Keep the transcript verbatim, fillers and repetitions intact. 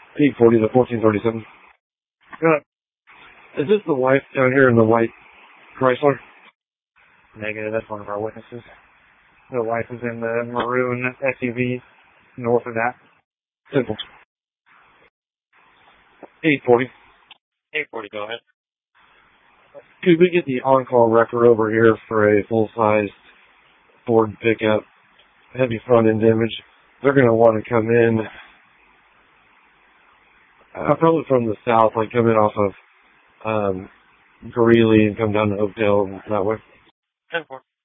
eight forty to fourteen thirty-seven. Good. Is this the wife down here in the white Chrysler? Negative, that's one of our witnesses. The wife is in the maroon S U V north of that. Simple. eight forty. eight forty, go ahead. Could we get the on-call wrecker over here for a full-sized Ford pickup, heavy front-end damage? They're going to want to come in, uh, probably from the south, like come in off of um, Greeley and come down to Oakdale that way. ten four.